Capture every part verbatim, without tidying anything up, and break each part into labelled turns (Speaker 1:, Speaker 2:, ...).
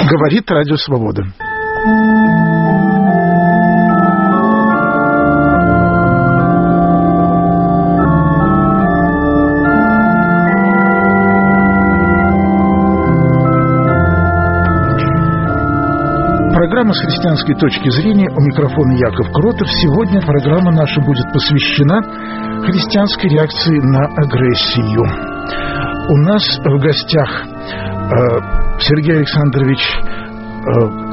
Speaker 1: Говорит Радио Свобода. Программа «С христианской точки зрения», у микрофона Яков Кротов. Сегодня программа наша будет посвящена христианской реакции на агрессию. У нас в гостях э, Сергей Александрович э,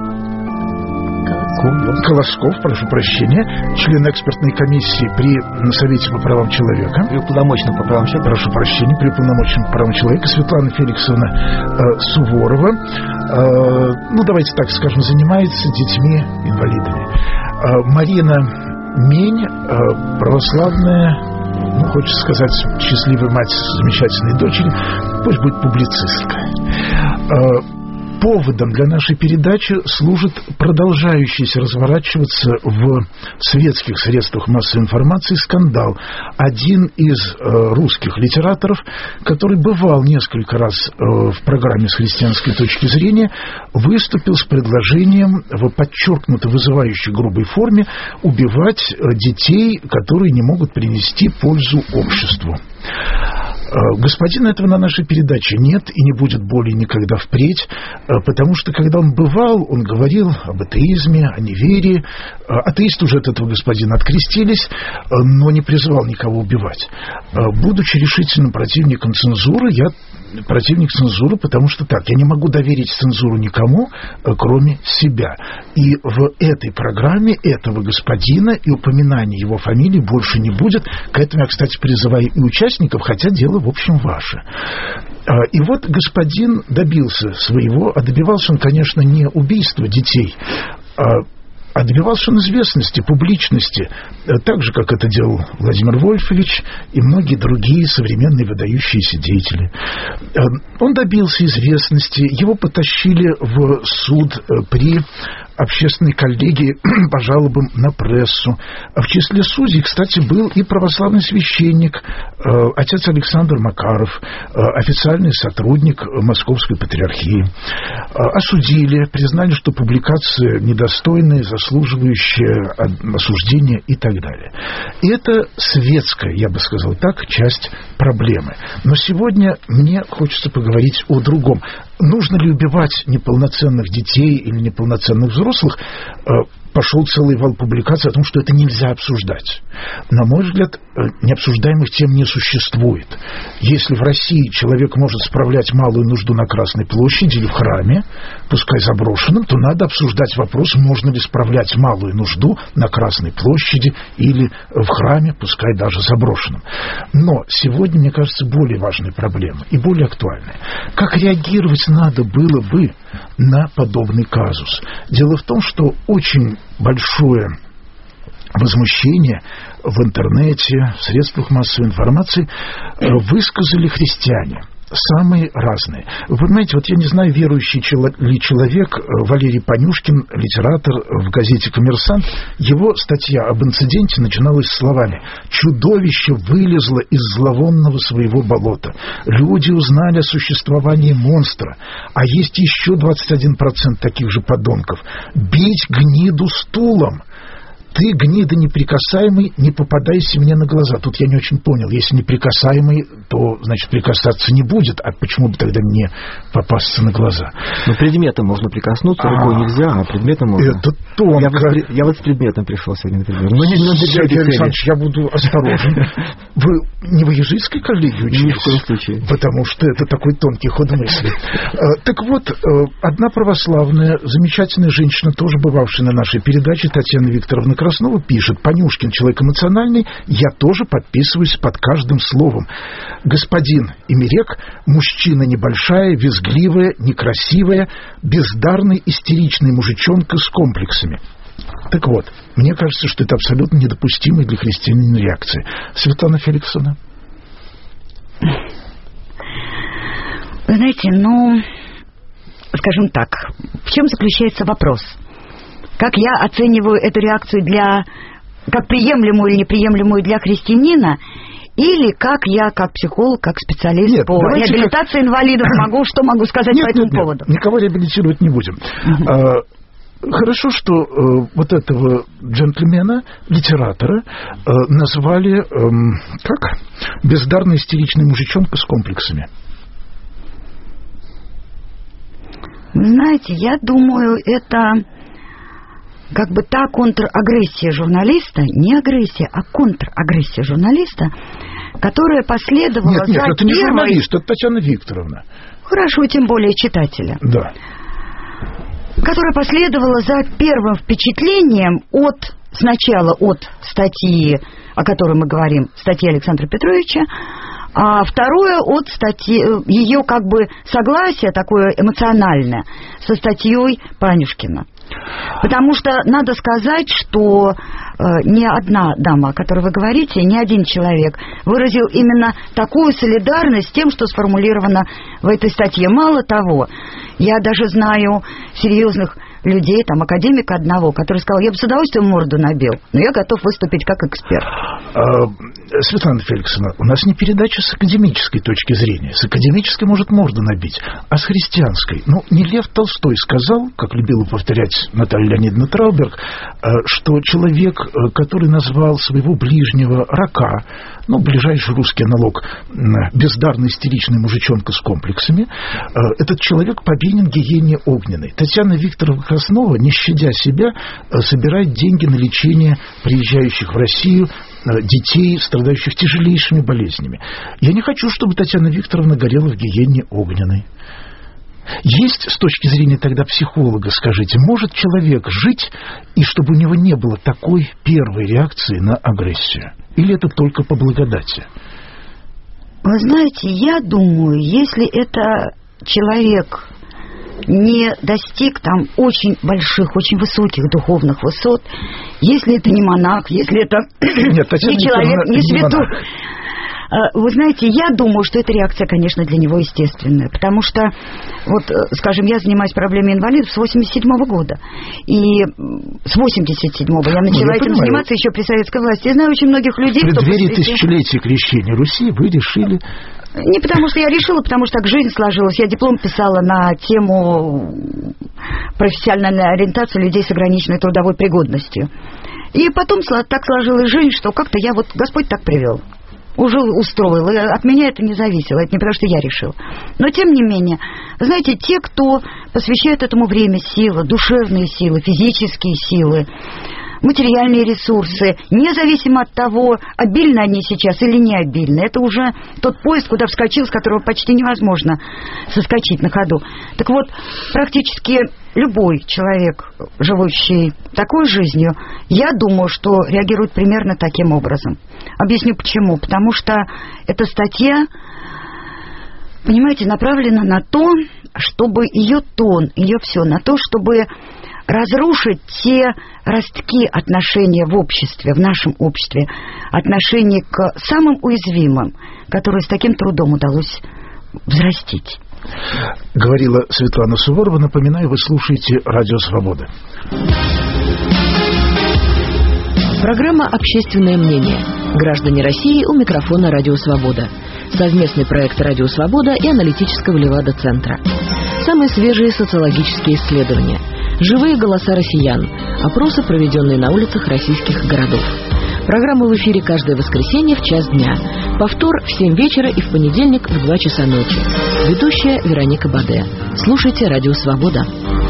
Speaker 1: Колосков, прошу прощения, член экспертной комиссии при Совете по правам человека.
Speaker 2: При уполномоченном по правам человека.
Speaker 1: Прошу прощения, при уполномоченном по правам человека. Светлана Феликсовна э, Суворова. Э, ну, давайте так скажем, занимается детьми-инвалидами. Э, Марина Мень, э, православная, ну, хочется сказать, счастливая мать замечательной дочери, пусть будет публицистка. Э, Поводом для нашей передачи служит продолжающийся разворачиваться в светских средствах массовой информации скандал. Один из э, русских литераторов, который бывал несколько раз э, в программе «С христианской точки зрения», выступил с предложением в подчеркнуто вызывающей грубой форме убивать э, детей, которые не могут принести пользу обществу. Господина этого на нашей передаче нет и не будет более никогда впредь, потому что, когда он бывал, он говорил об атеизме, о неверии. Атеисты уже от этого господина открестились, но не призывал никого убивать. Будучи решительным противником цензуры, я противник цензуры, потому что так, я не могу доверить цензуру никому, кроме себя. И в этой программе этого господина и упоминания его фамилии больше не будет. К этому я, кстати, призываю и участников, хотя дело, в общем, ваше. И вот господин добился своего, а добивался он, конечно, не убийства детей, а добивался он известности, публичности, так же, как это делал Владимир Вольфович и многие другие современные выдающиеся деятели. Он добился известности, его потащили в суд при общественной коллегии по жалобам на прессу. В числе судей, кстати, был и православный священник, отец Александр Макаров, официальный сотрудник Московской патриархии. Осудили, признали, что публикация недостойная, заслуживающая осуждения и так далее. И это светская, я бы сказал так, часть проблемы. Но сегодня мне хочется поговорить о другом. Нужно ли убивать неполноценных детей или неполноценных взрослых? Пошел целый вал публикаций о том, что это нельзя обсуждать. На мой взгляд, необсуждаемых тем не существует. Если в России человек может справлять малую нужду на Красной площади или в храме, пускай заброшенном, то надо обсуждать вопрос, можно ли справлять малую нужду на Красной площади или в храме, пускай даже заброшенном. Но сегодня, мне кажется, более важная проблема и более актуальная. Как реагировать надо было бы на подобный казус? Дело в том, что очень большое возмущение в интернете, в средствах массовой информации высказали христиане. Самые разные. Вы понимаете, вот я не знаю, верующий ли человек, Валерий Панюшкин, литератор в газете «Коммерсант», его статья об инциденте начиналась словами: «Чудовище вылезло из зловонного своего болота. Люди узнали о существовании монстра, а есть еще двадцать один процент таких же подонков. Бить гниду стулом. Ты, гнида неприкасаемый, не попадайся мне на глаза». Тут я не очень понял. Если неприкасаемый, то, значит, прикасаться не будет. А почему бы тогда мне попасться на глаза?
Speaker 2: Ну, предметом можно прикоснуться, рукой нельзя, а предметом можно.
Speaker 1: Это тонко.
Speaker 2: Я вот, я вот с предметом пришел сегодня, например. Ну, не,
Speaker 1: не Сергей Александрович, я буду осторожен. Вы не в иезуитской коллегии учились?
Speaker 2: Ни в коем случае.
Speaker 1: Потому что это такой тонкий ход мысли. Так вот, одна православная, замечательная женщина, тоже бывавшая на нашей передаче, Татьяна Викторовна Краснова, пишет: «Панюшкин человек эмоциональный, я тоже подписываюсь под каждым словом. Господин Имерек – мужчина небольшая, визгливая, некрасивая, бездарный, истеричный мужичонка с комплексами». Так вот, мне кажется, что это абсолютно недопустимая для христианина реакция. Светлана Феликсовна.
Speaker 3: Вы знаете, ну, скажем так, в чем заключается вопрос? Как я оцениваю эту реакцию для, как приемлемую или неприемлемую для христианина, Или как я, как психолог, как специалист
Speaker 1: нет,
Speaker 3: по реабилитации как... инвалидов могу, что могу сказать
Speaker 1: нет,
Speaker 3: по этому
Speaker 1: нет,
Speaker 3: поводу?
Speaker 1: Нет, никого реабилитировать не будем. Uh-huh. А, хорошо, что э, вот этого джентльмена, литератора, э, назвали, э, как? Бездарный истеричный мужичонка с комплексами.
Speaker 3: Знаете, я думаю, это как бы та контрагрессия журналиста, не агрессия, а контрагрессия журналиста, которая последовала
Speaker 1: нет, нет,
Speaker 3: за
Speaker 1: это не
Speaker 3: первой...
Speaker 1: журналист, это Татьяна Викторовна.
Speaker 3: Хорошо, тем более читателя.
Speaker 1: Да.
Speaker 3: Которая последовала за первым впечатлением от, сначала от статьи, о которой мы говорим, статьи Александра Петровича, а второе от статьи, ее как бы согласие такое эмоциональное со статьей Панюшкина. Потому что надо сказать, что э, ни одна дама, о которой вы говорите, ни один человек выразил именно такую солидарность с тем, что сформулировано в этой статье. Мало того, я даже знаю серьезных людей, там, академика одного, который сказал, я бы с удовольствием морду набил, но я готов выступить как эксперт.
Speaker 1: А, Светлана Феликсовна, у нас не передача с академической точки зрения. С академической может морду набить, а с христианской. Ну, не Лев Толстой сказал, как любила повторять Наталья Леонидовна Трауберг, что человек, который назвал своего ближнего рака, ну, ближайший русский аналог, бездарный истеричный мужичонка с комплексами, этот человек повинен гиене огненной. Татьяна Викторовна Краснова, не щадя себя, собирает деньги на лечение приезжающих в Россию детей, страдающих тяжелейшими болезнями. Я не хочу, чтобы Татьяна Викторовна горела в гиене огненной. Есть, с точки зрения тогда психолога, скажите, может человек жить, и чтобы у него не было такой первой реакции на агрессию? Или это только по благодати?
Speaker 3: Вы знаете, я думаю, если это человек не достиг там очень больших, очень высоких духовных высот, если это не монах, если это
Speaker 1: Нет,
Speaker 3: не человек, не святой. Вы знаете, я думаю, что эта реакция, конечно, для него естественная, потому что, вот, скажем, я занимаюсь проблемой инвалидов с восемьдесят седьмого года, и с восемьдесят седьмого я начала ну, я этим понимаю. заниматься еще при советской власти. Я знаю очень многих людей,
Speaker 1: кто... В преддверии
Speaker 3: посвятил...
Speaker 1: тысячелетия крещения Руси вы решили...
Speaker 3: Не потому что я решила, потому что так жизнь сложилась. Я диплом писала на тему профессиональной ориентации людей с ограниченной трудовой пригодностью. И потом так сложилась жизнь, что как-то я вот... Господь так привел. Уже устроил. И от меня это не зависело. Это не потому, что я решил. Но, тем не менее, знаете, те, кто посвящает этому время, силы, душевные силы, физические силы, материальные ресурсы, независимо от того, обильны они сейчас или не обильны. Это уже тот поезд, куда вскочил, с которого почти невозможно соскочить на ходу. Так вот, практически любой человек, живущий такой жизнью, я думаю, что реагирует примерно таким образом. Объясню почему. Потому что эта статья, понимаете, направлена на то, чтобы ее тон, ее все, на то, чтобы разрушить те ростки отношения в обществе, в нашем обществе, отношения к самым уязвимым, которые с таким трудом удалось взрастить.
Speaker 1: Говорила Светлана Суворова. Напоминаю, вы слушаете Радио Свобода.
Speaker 4: Программа «Общественное мнение». Граждане России, у микрофона Радио Свобода. Совместный проект Радио Свобода и аналитического Левада-центра. Самые свежие социологические исследования. Живые голоса россиян. Опросы, проведенные на улицах российских городов. Программа в эфире каждое воскресенье в час дня. Повтор в семь вечера и в понедельник в два часа ночи. Ведущая Вероника Баде. Слушайте Радио Свобода.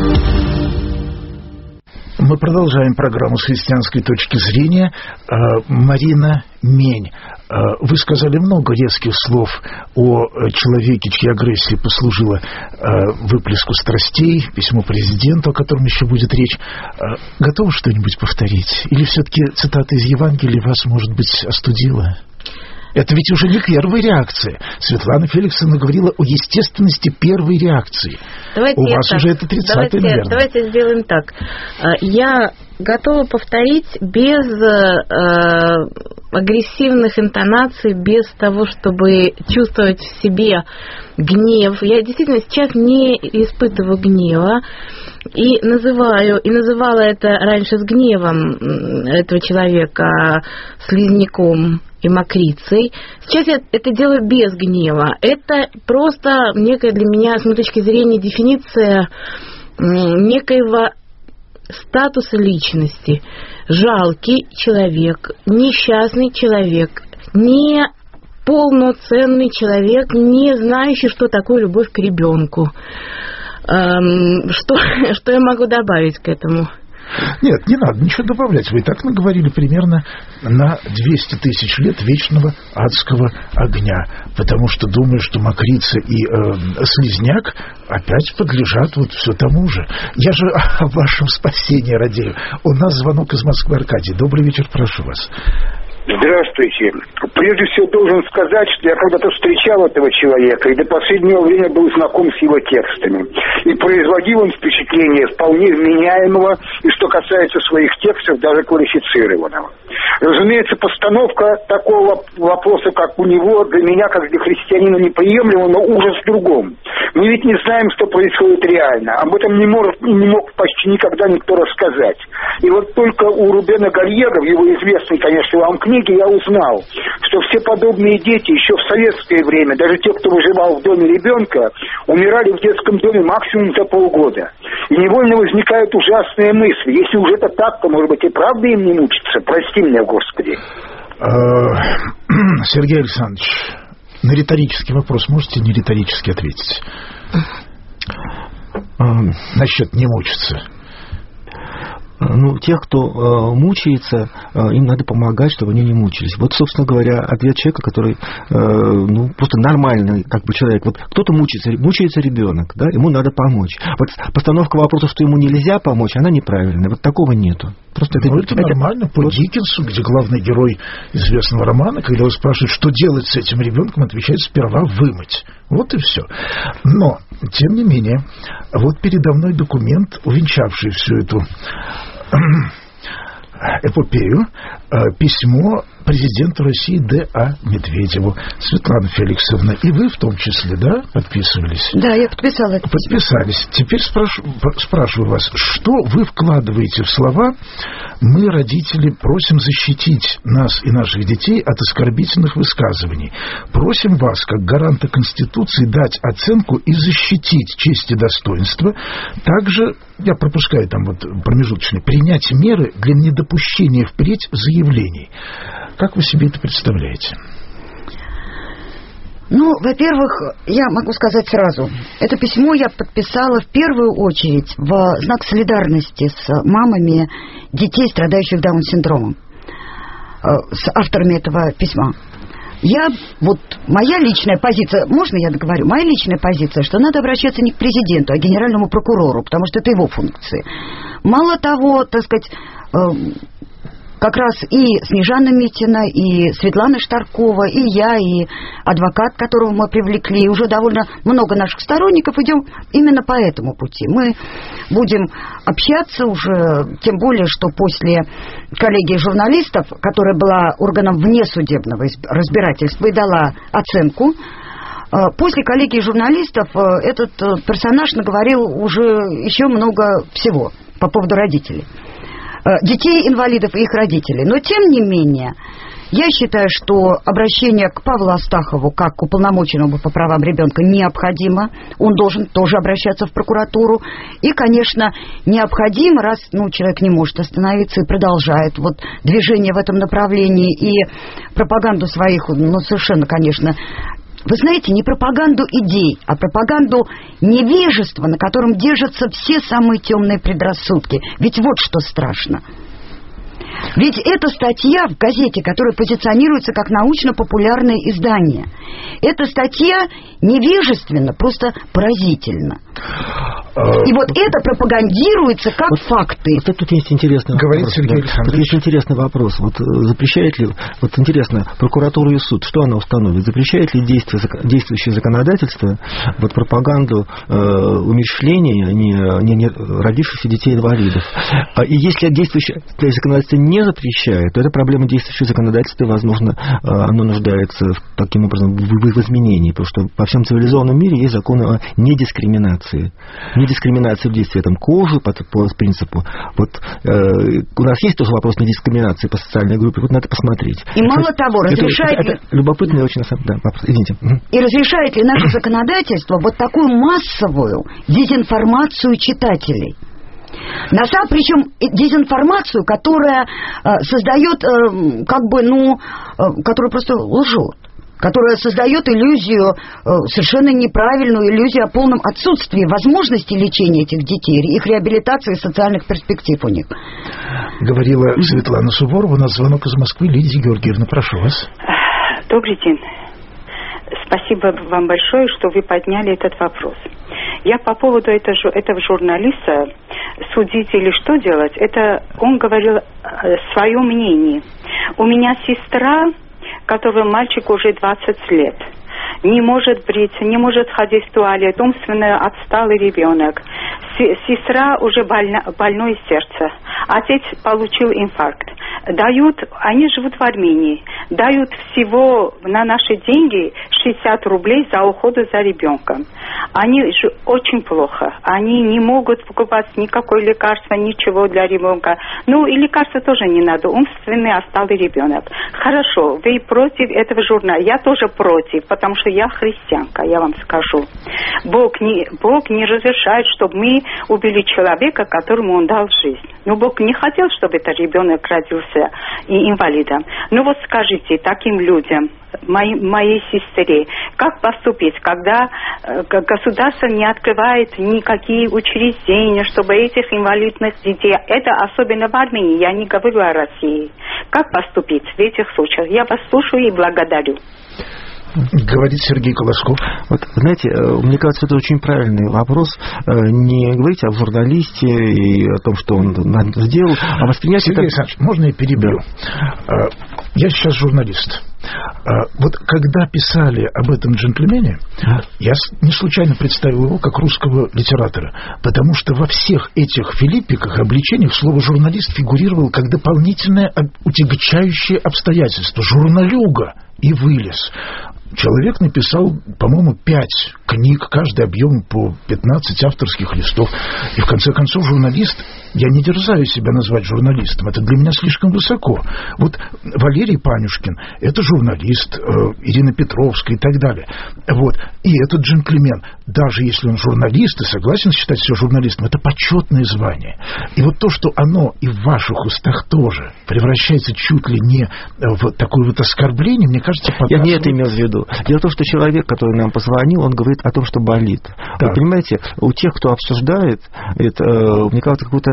Speaker 1: Мы продолжаем программу с христианской точки зрения. Марина Мень, вы сказали много резких слов о человеке, чья агрессия послужила выплеску страстей, письмо президенту, о котором еще будет речь. Готовы что-нибудь повторить? Или все-таки цитата из Евангелия вас, может быть, остудила? Это ведь уже не первая реакция. Светлана Феликсовна говорила о естественности первой реакции.
Speaker 5: Давайте
Speaker 1: У вас
Speaker 5: так,
Speaker 1: уже это тридцатая, наверное.
Speaker 5: Давайте сделаем так. Я готова повторить без э, агрессивных интонаций, без того, чтобы чувствовать в себе гнев. Я действительно сейчас не испытываю гнева. И называю, и называла это раньше с гневом этого человека, слизняком и мокрицей. Сейчас я это делаю без гнева. Это просто некая для меня, с моей точки зрения, дефиниция некоего статуса личности. Жалкий человек, несчастный человек, не полноценный человек, не знающий, что такое любовь к ребенку. Эм, что, что я могу добавить к этому?
Speaker 1: Нет, не надо ничего добавлять. Вы и так наговорили примерно на двести тысяч лет вечного адского огня. Потому что думаю, что мокрица и э, слизняк опять подлежат вот все тому же. Я же о вашем спасении радею. У нас звонок из Москвы. Аркадий. Добрый вечер, прошу вас.
Speaker 6: Здравствуйте. Прежде всего должен сказать, что я когда-то встречал этого человека и до последнего времени был знаком с его текстами. И производил он впечатление вполне вменяемого, и что касается своих текстов, даже квалифицированного. Разумеется, постановка такого вопроса, как у него, для меня, как для христианина, неприемлема, но ужас в другом. Мы ведь не знаем, что происходит реально. Об этом не, может, не мог почти никогда никто рассказать. И вот только у Рубена Гальего, в его известной, конечно, вам книге, я узнал, что все подобные дети еще в советское время, даже те, кто выживал в доме ребенка, умирали в детском доме максимум за полгода. И невольно возникают ужасные мысли. Если уж это так, то, может быть, и правда им не мучиться. Прости меня, Господи.
Speaker 1: Сергей Александрович, на риторический вопрос можете не риторически ответить? Насчет не мучиться.
Speaker 2: Ну, тех, кто э, мучается, э, им надо помогать, чтобы они не мучились. Вот, собственно говоря, ответ человека, который э, ну, просто нормальный как бы человек. Вот кто-то мучается, мучается ребенок, да, ему надо помочь. Вот постановка вопроса, что ему нельзя помочь, она неправильная. Вот такого нету. Просто
Speaker 1: ну, это,
Speaker 2: это
Speaker 1: нормально. По вот. Диккенсу, где главный герой известного романа, когда его спрашивают, что делать с этим ребенком, отвечает: сперва вымыть. Вот и все. Но, тем не менее, вот передо мной документ, увенчавший всю эту эпопею, письмо президенту России Д А Медведеву. Светлана Феликсовна, и вы в том числе, да, подписывались?
Speaker 3: Да, я подписала это письмо.
Speaker 1: Подписались. Теперь спрашиваю, спрашиваю вас, что вы вкладываете в слова «мы, родители, просим защитить нас и наших детей от оскорбительных высказываний. Просим вас, как гаранта Конституции, дать оценку и защитить честь и достоинство. Также, я пропускаю там вот промежуточные, принять меры для недопущения впредь заявлений». Как вы себе это представляете?
Speaker 3: Ну, во-первых, я могу сказать сразу, это письмо я подписала в первую очередь в знак солидарности с мамами детей, страдающих Даун-синдромом, с авторами этого письма. Я, вот, моя личная позиция, можно я договорю? Моя личная позиция, что надо обращаться не к президенту, а к генеральному прокурору, потому что это его функции. Мало того, так сказать, как раз и Снежана Митина, и Светлана Штаркова, и я, и адвокат, которого мы привлекли, и уже довольно много наших сторонников, идем именно по этому пути. Мы будем общаться уже, тем более, что после коллегии журналистов, которая была органом внесудебного разбирательства и дала оценку, после коллегии журналистов этот персонаж наговорил уже еще много всего по поводу родителей. Детей, инвалидов и их родителей. Но, тем не менее, я считаю, что обращение к Павлу Астахову как к уполномоченному по правам ребенка необходимо. Он должен тоже обращаться в прокуратуру. И, конечно, необходимо, раз ну, человек не может остановиться и продолжает вот, движение в этом направлении и пропаганду своих, ну, совершенно, конечно, вы знаете, не пропаганду идей, а пропаганду невежества, на котором держатся все самые темные предрассудки. Ведь вот что страшно. Ведь эта статья в газете, которая позиционируется как научно-популярное издание, эта статья невежественна, просто поразительно. И вот это пропагандируется как вот, факты.
Speaker 2: Вот тут есть интересный
Speaker 1: Говорит
Speaker 2: вопрос.
Speaker 1: Сергей
Speaker 2: Да. Тут есть интересный вопрос. Вот запрещает ли, вот интересно, прокуратура и суд, что она установит? Запрещает ли действие, действующее законодательство вот пропаганду э, умерщвления не, не, не родившихся детей-инвалидов? И если действующее законодательство не запрещает, то это проблема действующего законодательства, возможно, оно нуждается таким образом в, в изменении, потому что во всем цивилизованном мире есть законы о недискриминации. недискриминации в действии там, кожи по, по принципу. Вот, э, у нас есть тоже вопрос недискриминации по социальной группе, вот надо посмотреть.
Speaker 3: И мало того, разрешает
Speaker 2: это,
Speaker 3: ли...
Speaker 2: это любопытный очень, да, вопрос. Извините.
Speaker 3: И разрешает ли наше законодательство вот такую массовую дезинформацию читателей? На самом, причем дезинформацию, которая э, создает, э, как бы, ну, э, которая просто лжет, которая создает иллюзию, э, совершенно неправильную иллюзию о полном отсутствии возможности лечения этих детей, их реабилитации и социальных перспектив у них.
Speaker 1: Говорила Светлана Суворова, у нас звонок из Москвы. Лидия Георгиевна, прошу вас.
Speaker 7: Добрый день. Спасибо вам большое, что вы подняли этот вопрос. Я по поводу этого, этого журналиста, судить или что делать, это он говорил свое мнение. У меня сестра, которой мальчик уже двадцать лет, не может бриться, не может ходить в туалет, умственно отсталый ребенок. Сестра уже больна, больное сердце. Отец получил инфаркт. Дают, они живут в Армении, дают всего на наши деньги шестьдесят рублей за уход за ребенком. Они очень плохо. Они не могут покупать никакое лекарство, ничего для ребенка. Ну и лекарства тоже не надо. Умственный отсталый ребенок. Хорошо, вы против этого журнала. Я тоже против, потому что я христианка, я вам скажу. Бог не, Бог не разрешает, чтобы мы убили человека, которому он дал жизнь. Но Бог не хотел, чтобы этот ребенок родился и инвалидом. Ну вот скажите таким людям, моей, моей сестре, как поступить, когда э, государство не открывает никакие учреждения, чтобы этих инвалидных детей, это особенно в Армении, я не говорю о России, как поступить в этих случаях? Я вас слушаю и благодарю.
Speaker 1: Говорит Сергей Колосков.
Speaker 2: Вот, знаете, мне кажется, это очень правильный вопрос. Не говорить о журналисте и о том, что он сделал, а воспринять
Speaker 1: Сергей
Speaker 2: это...
Speaker 1: Александрович, можно я перебью? Да. Я сейчас журналист. Вот когда писали об этом джентльмене, я не случайно представил его как русского литератора, потому что во всех этих филиппиках, обличениях слово «журналист» фигурировало как дополнительное утягчающее обстоятельство. Журналюга и вылез. Человек написал, по-моему, пять книг, каждый объем по пятнадцать авторских листов. И, в конце концов, журналист, я не дерзаю себя назвать журналистом, это для меня слишком высоко. Вот Валерий Панюшкин, это журналист, э, Ирина Петровская и так далее. Вот. И этот джентльмен, даже если он журналист и согласен считать себя журналистом, это почетное звание. И вот то, что оно и в ваших устах тоже превращается чуть ли не в такое вот оскорбление, мне кажется, показывает...
Speaker 2: Я не это имел в виду. Дело в том, что человек, который нам позвонил, он говорит о том, что болит. Да. Вы понимаете, у тех, кто обсуждает, это, мне кажется, какой-то...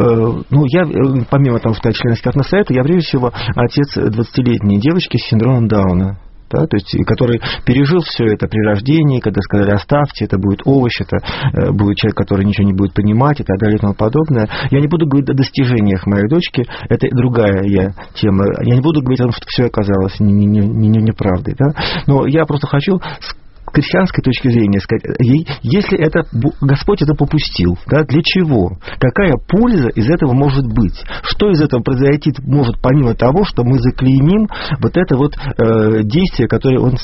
Speaker 2: Ну, я, помимо того, что я член экспертного совета, я, прежде всего, отец двадцатилетней девочки с синдромом Дауна. Да, то есть, который пережил все это при рождении, когда сказали, оставьте, это будет овощ, это э, будет человек, который ничего не будет понимать и так далее и тому подобное. Я не буду говорить о достижениях моей дочки, это другая я тема. Я не буду говорить о том, что все оказалось неправдой. Не, не, не, не правдой, да? Но я просто хочу... с христианской точки зрения сказать, если это Господь это попустил, да, для чего? Какая польза из этого может быть? Что из этого произойти может, помимо того, что мы заклеймим вот это вот э, действие, которое он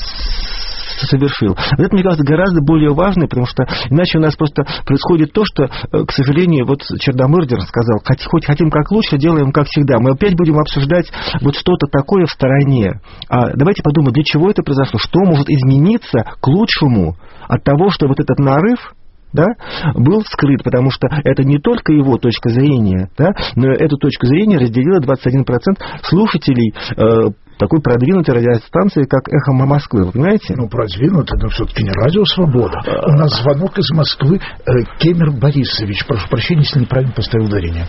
Speaker 2: совершил? Вот это, мне кажется, гораздо более важно, потому что иначе у нас просто происходит то, что, к сожалению, вот Черномырдин сказал, хоть хотим как лучше, делаем как всегда. Мы опять будем обсуждать вот что-то такое в стороне. А давайте подумаем, для чего это произошло? Что может измениться к лучшему от того, что вот этот нарыв, да, был скрыт, потому что это не только его точка зрения, да, но эту точку зрения разделило двадцать один процент слушателей э, такой продвинутой радиостанции, как «Эхо Москвы», вы понимаете?
Speaker 1: Ну, продвинутая, но все-таки не радио «Свобода». У нас звонок из Москвы. Э, Кемер Борисович, прошу прощения, если неправильно поставил ударение.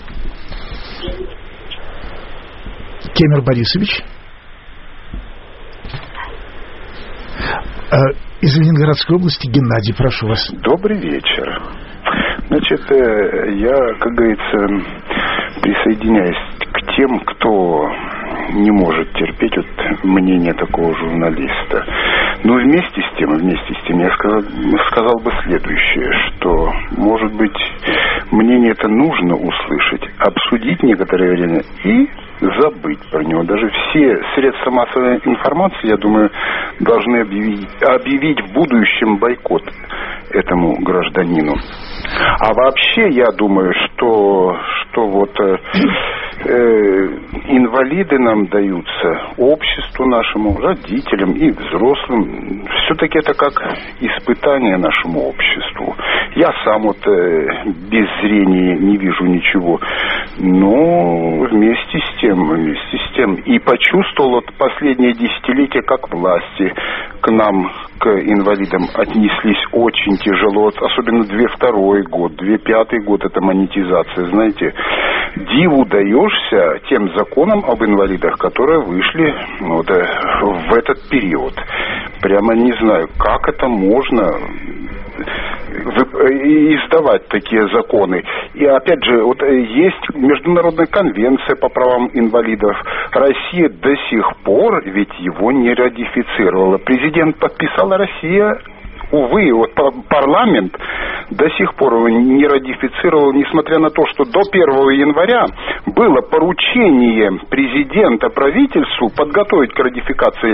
Speaker 1: Кемер Борисович. Э, из Ленинградской области Геннадий, прошу вас.
Speaker 8: Добрый вечер. Значит, я, как говорится, присоединяюсь к тем, кто не может терпеть вот мнение такого журналиста. Но вместе с тем, вместе с тем, я сказал, сказал бы следующее, что, может быть, мнение это нужно услышать, обсудить некоторое время и забыть про него. Даже все средства массовой информации, я думаю, должны объявить, объявить в будущем бойкот этому гражданину. А вообще, я думаю, что, что вот э, э, инвалиды нам даются, обществу нашему, родителям и взрослым, все-таки это как испытание нашему обществу. Я сам вот э, без зрения не вижу ничего, но вместе с тем, вместе с тем, и почувствовал вот последние десятилетия, как власти к нам, к инвалидам отнеслись очень тяжело, особенно две второй год, две пятый год, это монетизация, знаете. Диву даешься тем законам об инвалидах, которые вышли вот, в этот период. Прямо не знаю, как это можно издавать такие законы. И опять же, вот есть международная конвенция по правам инвалидов. Россия до сих пор ведь его не ратифицировала. Президент подписал, а Россия, увы, вот парламент до сих пор его не ратифицировал, несмотря на то, что до первого января было поручение президента правительству подготовить к ратификации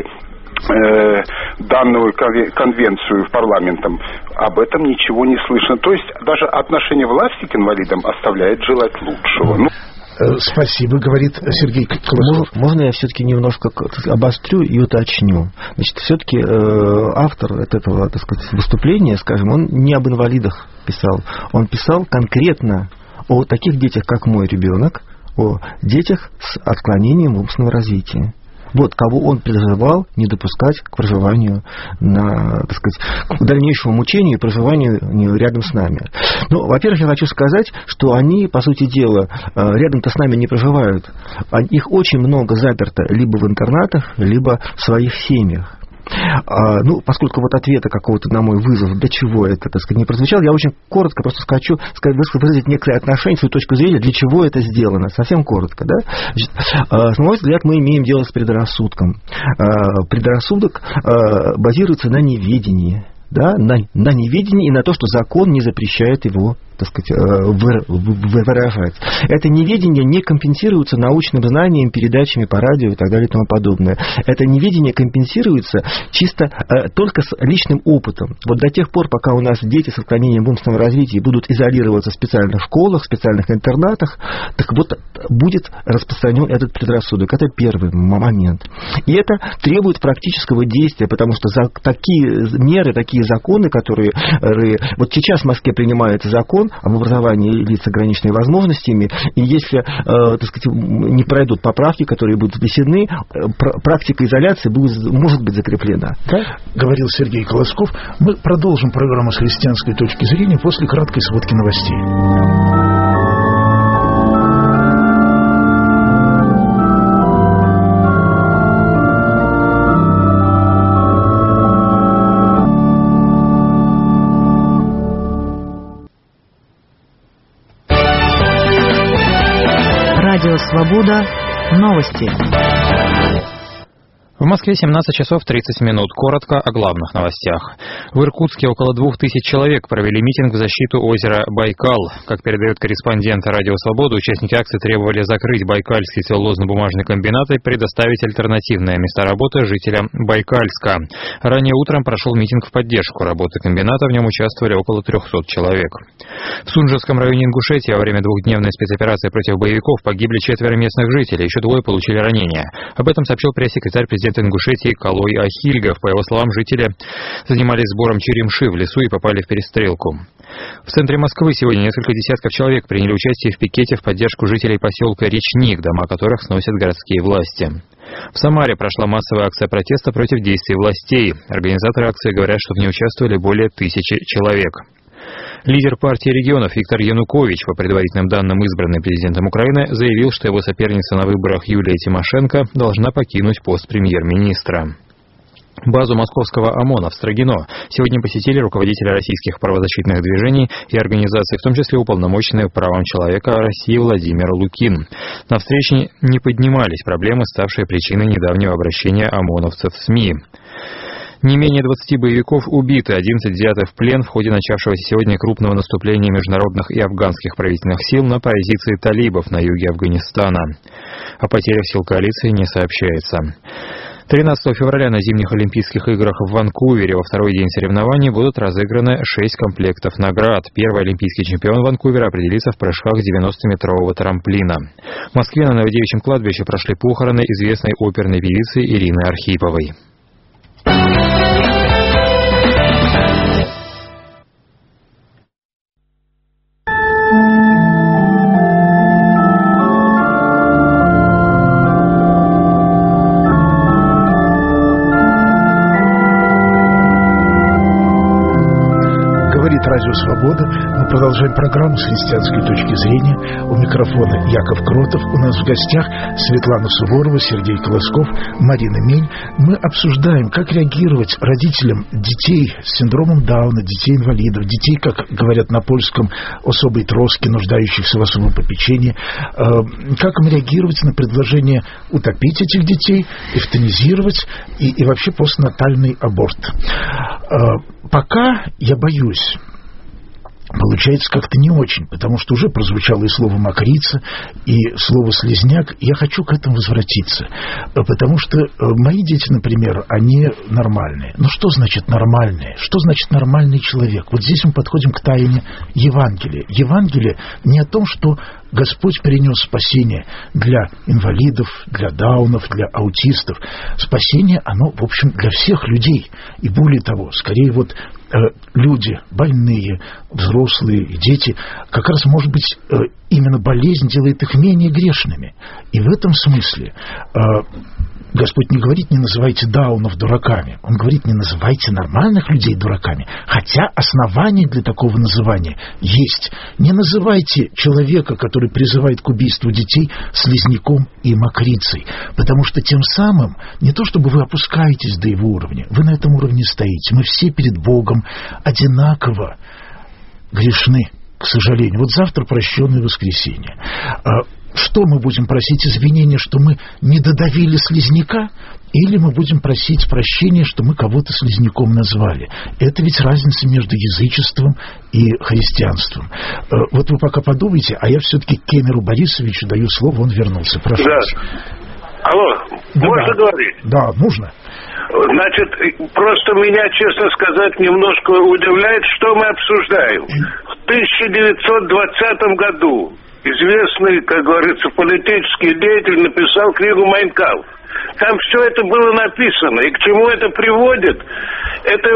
Speaker 8: Э, данную конвенцию парламентом, об этом ничего не слышно. То есть даже отношение власти к инвалидам оставляет желать лучшего. Ну,
Speaker 1: спасибо, говорит Сергей Колосков.
Speaker 2: Можно я все-таки немножко обострю и уточню? Значит, все-таки э, автор этого, так сказать, выступления, скажем, он не об инвалидах писал. Он писал конкретно о таких детях, как мой ребенок, о детях с отклонением умственного развития. Вот кого он призывал не допускать к проживанию, на, так сказать, к дальнейшему мучению и проживанию рядом с нами. Ну, во-первых, я хочу сказать, что они, по сути дела, рядом-то с нами не проживают. Их очень много заперто либо в интернатах, либо в своих семьях. А, ну, поскольку вот ответа какого-то на мой вызов, до чего это, так сказать, не прозвучало, я очень коротко просто хочу сказать, выразить некоторые отношения, свою точку зрения, для чего это сделано, совсем коротко, да. Значит, а, с моего взгляда, мы имеем дело с предрассудком. А, предрассудок а, базируется на неведении, да, на, на неведении и на то, что закон не запрещает его, так сказать, выражать. Это неведение не компенсируется научным знанием, передачами по радио и так далее и тому подобное. Это неведение компенсируется чисто э, только с личным опытом. Вот до тех пор, пока у нас дети с отклонением умственного развития будут изолироваться в специальных школах, в специальных интернатах, так вот будет распространен этот предрассудок. Это первый момент. И это требует практического действия, потому что за такие меры, такие законы, которые... Вот сейчас в Москве принимается закон об образовании лиц с ограниченными возможностями, и если, э, так сказать, не пройдут поправки, которые будут внесены, практика изоляции будет, может быть закреплена.
Speaker 1: Да? Говорил Сергей Колосков. Мы продолжим программу с христианской точки зрения после краткой сводки новостей.
Speaker 4: Радио «Свобода». Новости.
Speaker 9: В Москве семнадцать часов тридцать минут. Коротко о главных новостях. В Иркутске около двух тысяч человек провели митинг в защиту озера Байкал. Как передает корреспондент Радио Свобода, участники акции требовали закрыть Байкальский целлулозно-бумажный комбинат и предоставить альтернативное место работы жителям Байкальска. Ранее утром прошел митинг в поддержку работы комбината. В нем участвовали около трехсот человек. В Сунжском районе Ингушетии во время двухдневной спецоперации против боевиков погибли четверо местных жителей, еще двое получили ранения. Об этом сообщил пресс-секретарь президента Ингушетии Калой Ахильгов. По его словам, жители занимались сбором черемши в лесу и попали в перестрелку. В центре Москвы сегодня несколько десятков человек приняли участие в пикете в поддержку жителей поселка Речник, дома которых сносят городские власти. В Самаре прошла массовая акция протеста против действий властей. Организаторы акции говорят, что в ней участвовали более тысячи человек. Лидер партии регионов Виктор Янукович, по предварительным данным избранный президентом Украины, заявил, что его соперница на выборах Юлия Тимошенко должна покинуть пост премьер-министра. Базу московского ОМОНа в Строгино сегодня посетили руководители российских правозащитных движений и организаций, в том числе уполномоченный по правам человека России Владимир Лукин. На встрече не поднимались проблемы, ставшие причиной недавнего обращения ОМОНовцев в СМИ. Не менее двадцати боевиков убиты, одиннадцать взяты в плен в ходе начавшегося сегодня крупного наступления международных и афганских правительственных сил на позиции талибов на юге Афганистана. О потерях сил коалиции не сообщается. тринадцатого февраля на зимних Олимпийских играх в Ванкувере во второй день соревнований будут разыграны шесть комплектов наград. Первый олимпийский чемпион Ванкувера определится в прыжках девяностометрового трамплина. В Москве на Новодевичьем кладбище прошли похороны известной оперной певицы Ирины Архиповой.
Speaker 1: Радио «Свобода». Мы продолжаем программу с христианской точки зрения. У микрофона Яков Кротов. У нас в гостях Светлана Суворова, Сергей Колосков, Марина Мень. Мы обсуждаем, как реагировать родителям детей с синдромом Дауна, детей-инвалидов, детей, как говорят на польском, особой троски, нуждающихся в особом попечении. Как им реагировать на предложение утопить этих детей, эвтанизировать и, и вообще постнатальный аборт. Пока я боюсь. Получается как-то не очень, потому что уже прозвучало и слово «мокрица», и слово «слизняк». Я хочу к этому возвратиться, потому что мои дети, например, они нормальные. Ну что значит нормальные? Что значит нормальный человек? Вот здесь мы подходим к тайне Евангелия. Евангелие не о том, что Господь принес спасение для инвалидов, для даунов, для аутистов. Спасение, оно, в общем, для всех людей. И более того, скорее вот э, люди больные, взрослые и дети, как раз, может быть, э, именно болезнь делает их менее грешными. И в этом смысле э, Господь не говорит, не называйте даунов дураками. Он говорит, не называйте нормальных людей дураками. Хотя основания для такого называния есть. Не называйте человека, который призывает к убийству детей, слизняком и мокрицей. Потому что тем самым, не то чтобы вы опускаетесь до его уровня, вы на этом уровне стоите. Мы все перед Богом одинаково грешны, к сожалению. Вот завтра прощенное воскресенье. Что мы будем просить извинения, что мы не додавили слизняка, или мы будем просить прощения, что мы кого-то слизняком назвали? Это ведь разница между язычеством и христианством. Вот вы пока подумайте, а я все-таки Кемеру Борисовичу даю слово, он вернулся. Прошу.
Speaker 10: Да. Алло,
Speaker 1: да,
Speaker 10: можно
Speaker 1: да.
Speaker 10: говорить?
Speaker 1: Да, нужно.
Speaker 10: Значит, просто меня, честно сказать, немножко удивляет, что мы обсуждаем. В тысяча девятьсот двадцатом году известный, как говорится, политический деятель написал книгу «Майн кампф». Там все это было написано. И к чему это приводит? Это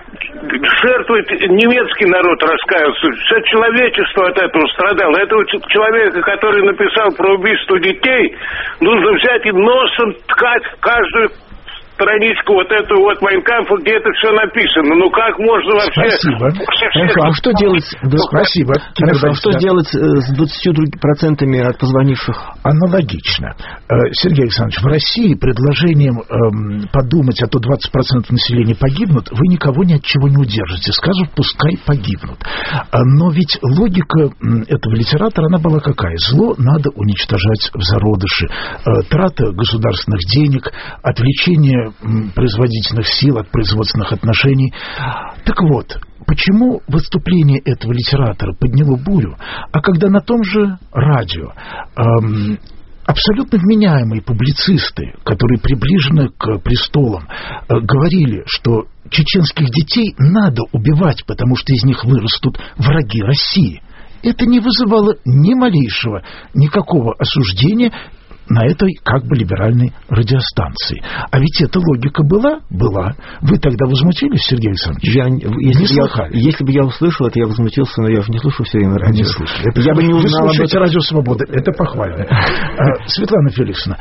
Speaker 10: жертвует немецкий народ, раскаялся. Все человечество от этого страдало. Этого человека, который написал про убийство детей, нужно взять и носом ткать каждую страничку вот эту вот «Майн кампфа», где это все написано. Ну как можно вообще...
Speaker 1: Спасибо.
Speaker 2: Хорошо, а что делать... Да,
Speaker 1: Спасибо.
Speaker 2: Хорошо, а что да. делать с двадцатью процентами от позвонивших?
Speaker 1: Аналогично. Сергей Александрович, в России предложением эм, подумать, а то двадцать процентов населения погибнут, вы никого ни от чего не удержите. Скажут, пускай погибнут. Но ведь логика этого литератора, она была какая? Зло надо уничтожать в зародыше. Трата государственных денег, отвлечение производительных сил от производственных отношений. Так вот, почему выступление этого литератора подняло бурю, а когда на том же радио эм, абсолютно вменяемые публицисты, которые приближены к престолам, э, говорили, что чеченских детей надо убивать, потому что из них вырастут враги России, это не вызывало ни малейшего, никакого осуждения на этой как бы либеральной радиостанции. А ведь эта логика была? Была. Вы тогда возмутились, Сергей Александрович? Я, если, не
Speaker 2: я, если бы я услышал это, я возмутился, но я же не слушаю все время радио.
Speaker 1: Не слушали. Это,
Speaker 2: я бы не узнал.
Speaker 1: Вы слушаете радио «Свобода». Это похвально. Светлана Феликсовна,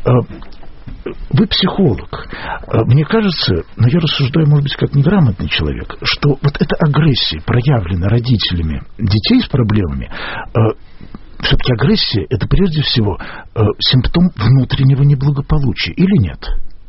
Speaker 1: вы психолог. Мне кажется, но я рассуждаю, может быть, как неграмотный человек, что вот эта агрессия, проявленная родителями детей с проблемами, все-таки агрессия – это прежде всего э, симптом внутреннего неблагополучия, или нет?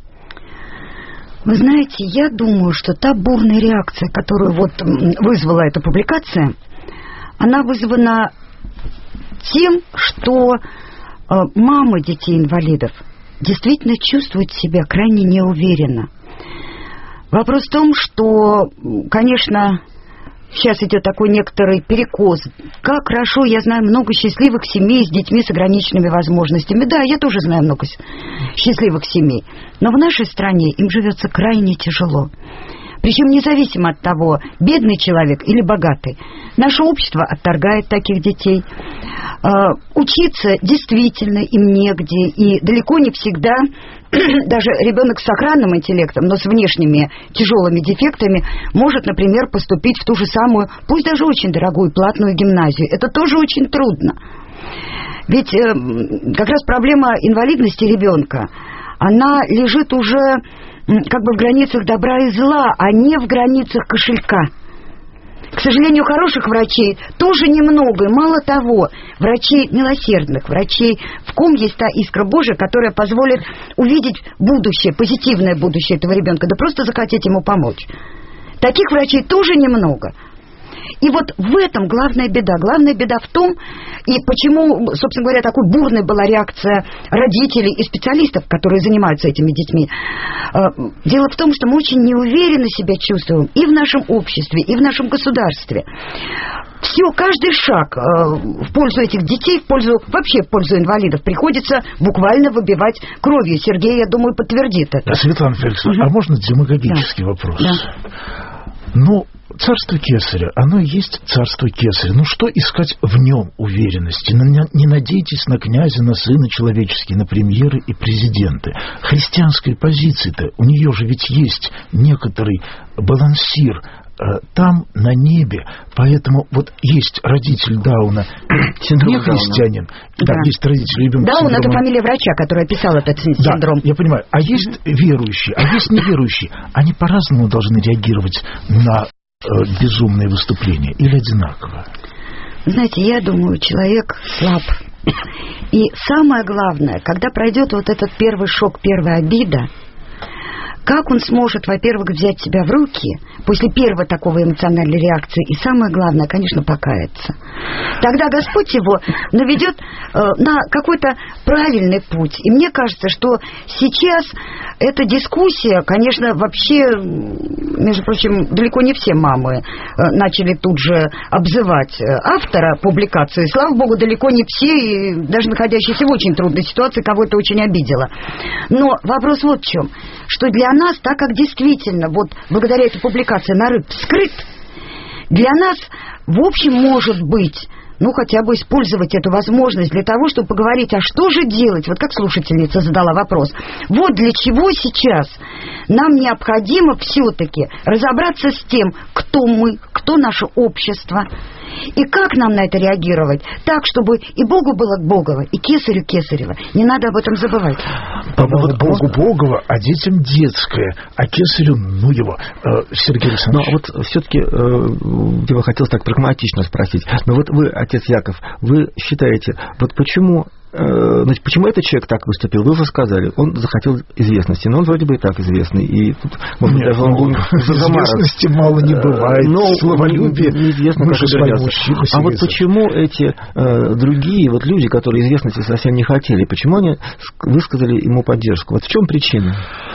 Speaker 3: Вы знаете, я думаю, что та бурная реакция, которую вот вызвала эта публикация, она вызвана тем, что э, мамы детей-инвалидов действительно чувствуют себя крайне неуверенно. Вопрос в том, что, конечно, сейчас идет такой некоторый перекос. Как хорошо, я знаю много счастливых семей с детьми с ограниченными возможностями. Да, я тоже знаю много счастливых семей. Но в нашей стране им живется крайне тяжело. Причем независимо от того, бедный человек или богатый. Наше общество отторгает таких детей. Э, учиться действительно им негде. И далеко не всегда даже ребенок с сохранным интеллектом, но с внешними тяжелыми дефектами, может, например, поступить в ту же самую, пусть даже очень дорогую, платную гимназию. Это тоже очень трудно. Ведь э, как раз проблема инвалидности ребенка, она лежит уже как бы в границах добра и зла, а не в границах кошелька. К сожалению, хороших врачей тоже немного. И мало того, врачей милосердных, врачей, в ком есть та искра Божия, которая позволит увидеть будущее, позитивное будущее этого ребенка, да просто захотеть ему помочь. Таких врачей тоже немного. И вот в этом главная беда. Главная беда в том, и почему, собственно говоря, такой бурной была реакция родителей и специалистов, которые занимаются этими детьми. Дело в том, что мы очень неуверенно себя чувствуем и в нашем обществе, и в нашем государстве. Все, каждый шаг в пользу этих детей, в пользу, вообще в пользу инвалидов, приходится буквально выбивать кровью. Сергей, я думаю, подтвердит это.
Speaker 1: Светлана Феликсовна, угу. А можно демагогический да. вопрос?
Speaker 3: Да.
Speaker 1: Ну, царство Кесаря, оно и есть царство Кесаря. Ну, что искать в нем уверенности? Не надейтесь на князя, на сына человеческие, на премьеры и президенты. Христианской позиции-то у нее же ведь есть некоторый балансир там, на небе. Поэтому вот есть родитель Дауна, не христианин. Да,
Speaker 3: да,
Speaker 1: есть родитель ребенка.
Speaker 3: Даун — это фамилия врача, который описал этот синдром.
Speaker 1: Да, я понимаю. А есть верующие, а есть неверующие. Они по-разному должны реагировать на э, безумные выступления. Или одинаково?
Speaker 3: Знаете, я думаю, человек слаб. И самое главное, когда пройдет вот этот первый шок, первая обида, как он сможет, во-первых, взять себя в руки после первой такой эмоциональной реакции, и самое главное, конечно, покаяться. Тогда Господь его наведет э, на какой-то правильный путь. И мне кажется, что сейчас эта дискуссия, конечно, вообще, между прочим, далеко не все мамы э, начали тут же обзывать автора публикации. Слава Богу, далеко не все, и даже находящиеся в очень трудной ситуации, кого это очень обидело. Но вопрос вот в чем, что для нас, так как действительно, вот благодаря этой публикации нарыв вскрыт, для нас, в общем, может быть, ну, хотя бы использовать эту возможность для того, чтобы поговорить, а что же делать? Вот как слушательница задала вопрос. Вот для чего сейчас нам необходимо все-таки разобраться с тем, кто мы, кто наше общество, и как нам на это реагировать, так, чтобы и Богу было Богово, и Кесарю Кесарева. Не надо об этом забывать.
Speaker 1: По-моему, Богу Богово, а детям детское, а Кесарю, ну его. Э, Сергей Александрович.
Speaker 2: Но вот все-таки э, я бы хотел так прагматично спросить. Но вот вы, отец Яков, вы считаете, вот почему... Значит, почему этот человек так выступил, вы уже сказали, он захотел известности, но он вроде бы и так известный, и тут, может быть, даже он был
Speaker 1: известности мало не бывает,
Speaker 2: но
Speaker 1: словолюбие
Speaker 2: неизвестно, как вернется. А вот почему эти э, другие вот люди, которые известности совсем не хотели, почему они высказали ему поддержку? Вот в чем причина?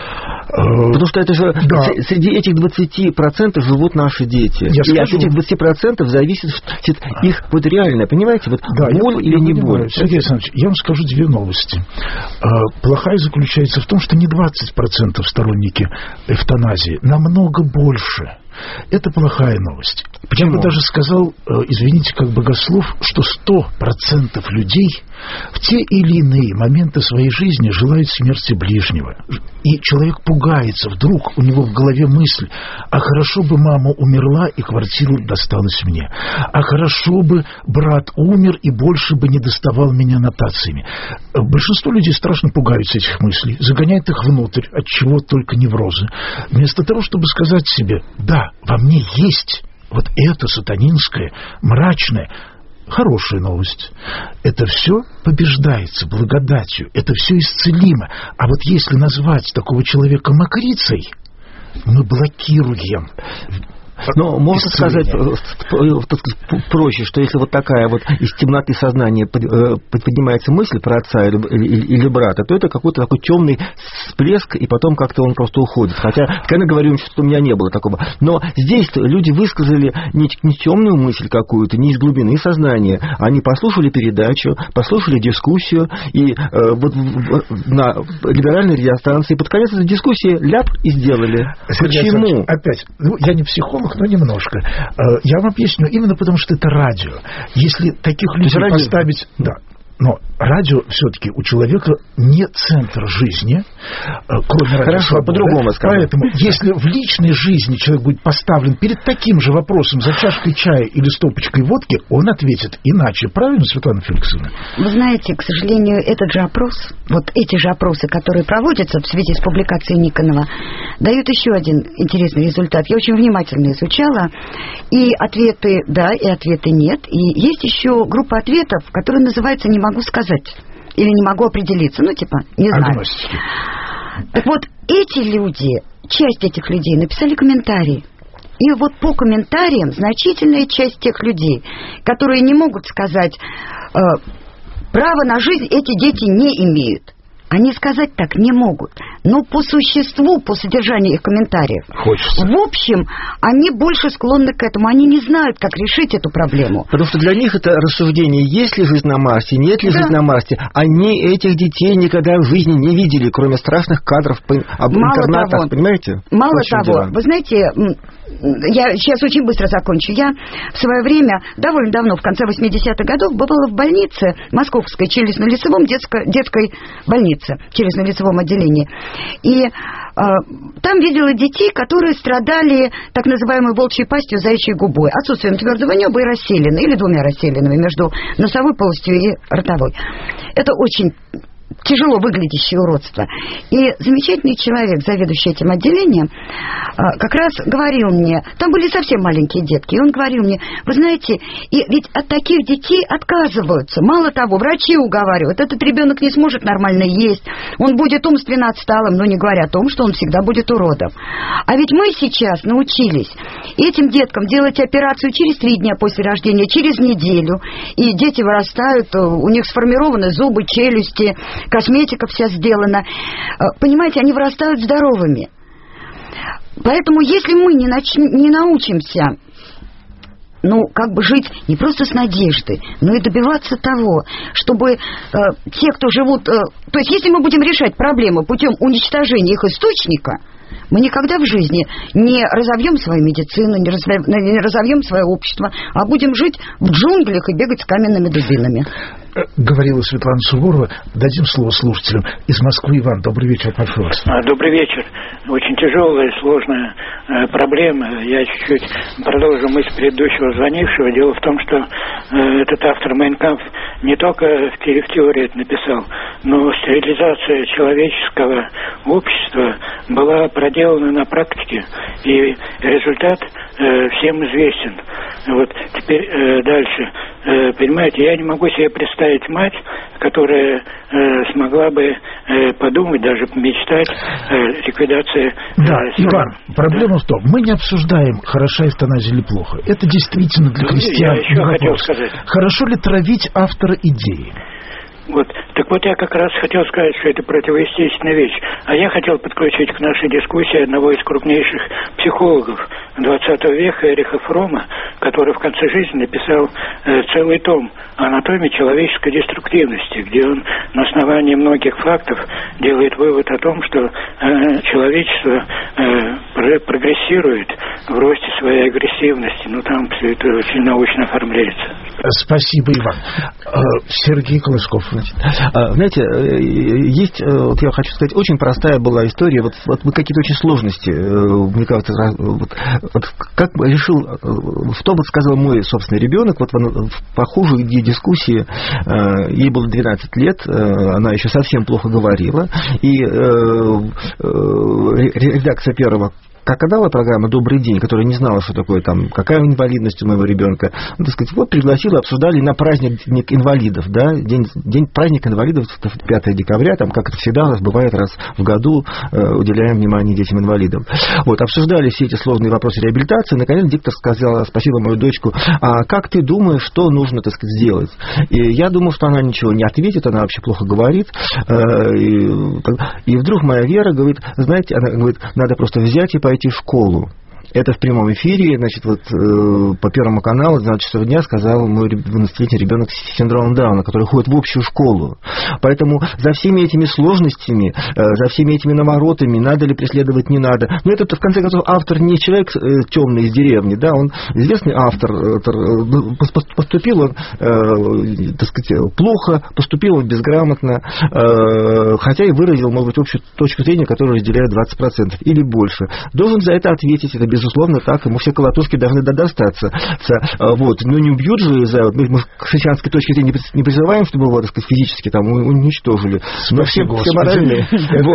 Speaker 2: Потому что это же да. среди этих двадцати процентов живут наши дети. Я и скажу, от этих двадцати процентов зависит их вот реально, понимаете, вот да, боль или не боль.
Speaker 1: Сергей Александрович, я вам скажу две новости. Плохая заключается в том, что не двадцать процентов сторонники эвтаназии, намного больше. Это плохая новость. Почему? Я бы даже сказал, извините, как богослов, что сто процентов людей в те или иные моменты своей жизни желают смерти ближнего. И человек пугается, вдруг у него в голове мысль: а хорошо бы мама умерла и квартира досталась мне, а хорошо бы брат умер и больше бы не доставал меня нотациями. Большинство людей страшно пугаются этих мыслей, загоняют их внутрь, от чего только неврозы. Вместо того, чтобы сказать себе: да, во мне есть вот это сатанинское, мрачное. Хорошая новость. Это все побеждается благодатью. Это все исцелимо. А вот если назвать такого человека мокрицей, мы блокируем
Speaker 2: Но можно сказать проще, что если вот такая вот из темноты сознания поднимается мысль про отца или, или, или брата, то это какой-то такой темный всплеск, и потом как-то он просто уходит. Хотя, конечно, говорю, что у меня не было такого. Но здесь люди высказали не, не темную мысль какую-то, не из глубины сознания. Они послушали передачу, послушали дискуссию, и э, вот на либеральной радиостанции под конец этой дискуссии ляп и сделали.
Speaker 1: Сергей
Speaker 2: Почему?
Speaker 1: Опять, ну, я не психолог, но немножко. Я вам объясню, именно потому что это радио. Если таких людей
Speaker 2: радио...
Speaker 1: поставить... Да. Но радио все-таки у человека не центр жизни, кроме радио.
Speaker 2: Хорошо, по-другому скажу.
Speaker 1: Поэтому, если в личной жизни человек будет поставлен перед таким же вопросом за чашкой чая или стопочкой водки, он ответит иначе. Правильно, Светлана Феликсовна?
Speaker 3: Вы знаете, к сожалению, этот же опрос, вот эти же опросы, которые проводятся в связи с публикацией Никонова, дают еще один интересный результат. Я очень внимательно изучала, и ответы да, и ответы нет. И есть еще группа ответов, которая называется «Не могу сказать» или «не могу определиться», ну типа «не знаю».
Speaker 1: Агностики.
Speaker 3: Так вот, эти люди, часть этих людей написали комментарии. И вот по комментариям значительная часть тех людей, которые не могут сказать э, право на жизнь эти дети не имеют. Они сказать так не могут. Но по существу, по содержанию их комментариев,
Speaker 1: хочется.
Speaker 3: В общем, они больше склонны к этому. Они не знают, как решить эту проблему.
Speaker 2: Потому что для них это рассуждение, есть ли жизнь на Марсе, нет ли да. жизни на Марсе. Они этих детей никогда в жизни не видели, кроме страшных кадров об интернатах, понимаете?
Speaker 3: Мало того, дела. Вы знаете, я сейчас очень быстро закончу. Я в свое время, довольно давно, в конце восьмидесятых годов, бывала в больнице, московской, челюстно-лицевом детской, детской больнице, челюстно-лицевом отделении. И э, там видела детей, которые страдали так называемой волчьей пастью, заячьей губой, отсутствием твердого неба и расселины, или двумя расселинами между носовой полостью и ротовой. Это очень тяжело выглядящее уродство. И замечательный человек, заведующий этим отделением, как раз говорил мне, там были совсем маленькие детки, и он говорил мне, вы знаете, и ведь от таких детей отказываются. Мало того, врачи уговаривают, этот ребенок не сможет нормально есть, он будет умственно отсталым, но не говоря о том, что он всегда будет уродом. А ведь мы сейчас научились этим деткам делать операцию через три дня после рождения, через неделю, и дети вырастают, у них сформированы зубы, челюсти, косметика вся сделана. Понимаете, они вырастают здоровыми. Поэтому, если мы не, нач... не научимся, ну, как бы жить не просто с надеждой, но и добиваться того, чтобы э, те, кто живут... Э, то есть, если мы будем решать проблемы путем уничтожения их источника, мы никогда в жизни не разовьем свою медицину, не, разов... не разовьем свое общество, а будем жить в джунглях и бегать с каменными дубинами.
Speaker 1: Говорила Светлана Суворова. Дадим слово слушателям. Из Москвы Иван. Добрый вечер, прошу вас.
Speaker 11: Добрый вечер. Очень тяжелая и сложная э, проблема. Я чуть-чуть продолжу мысль предыдущего звонившего. Дело в том, что э, этот автор «Мейн Кампф» не только в, те, в теории это написал, но стерилизация человеческого общества была проделана на практике. И результат э, всем известен. Вот теперь э, дальше. Э, понимаете, я не могу себе представить мать, которая э, смогла бы э, подумать, даже мечтать о ликвидации... Э,
Speaker 1: да, Иван, проблема да. в том, мы не обсуждаем, хороша эвтаназия или плохо. Это действительно для крестьян
Speaker 11: я еще хотел сказать.
Speaker 1: Хорошо ли травить автора идеи?
Speaker 11: Вот. Так вот, я как раз хотел сказать, что это противоестественная вещь. А я хотел подключить к нашей дискуссии одного из крупнейших психологов двадцатого века, Эриха Фрома, который в конце жизни написал э, целый том «Анатомия человеческой деструктивности», где он на основании многих фактов делает вывод о том, что э, человечество э, прогрессирует в росте своей агрессивности. Ну, там все это очень научно оформляется.
Speaker 1: Спасибо, Иван. Сергей Колосков.
Speaker 2: Значит, знаете, есть, вот я хочу сказать, очень простая была история, вот, вот какие-то очень сложности, мне кажется, вот, вот как решил, в том, вот сказал мой собственный ребенок, вот в похожей дискуссии, ей было двенадцать лет, она еще совсем плохо говорила, и редакция первого когда была программа «Добрый день», которая не знала, что такое, там, какая инвалидность у моего ребенка, ну, так сказать, вот пригласила, обсуждали на праздник инвалидов, да, день, день праздника инвалидов, пятое декабря, там, как это всегда у нас бывает, раз в году э, уделяем внимание детям-инвалидам. Вот, обсуждали все эти сложные вопросы реабилитации, наконец диктор сказала: спасибо, мою дочку, а как ты думаешь, что нужно, так сказать, сделать? И я думал, что она ничего не ответит, она вообще плохо говорит, э, и, и вдруг моя Вера говорит: знаете, она говорит, надо просто взять и пойти в школу. Это в прямом эфире, значит, вот э, по Первому каналу в двенадцать часов дня сказал мой двенадцатилетний ребенок с синдромом Дауна, который ходит в общую школу. Поэтому за всеми этими сложностями, э, за всеми этими наворотами, надо ли преследовать, не надо. Но это, в конце концов, автор не человек э, темный из деревни, да, он известный автор, э, поступил он, э, так сказать, плохо, поступил он безграмотно, э, хотя и выразил, может быть, общую точку зрения, которую разделяет двадцать процентов или больше. Должен за это ответить, это безусловно так, ему все колотушки должны достаться. Вот. Но не убьют же за... Мы с христианской точки зрения не призываем, чтобы его, так сказать, физически там уничтожили. Но все, все моральные.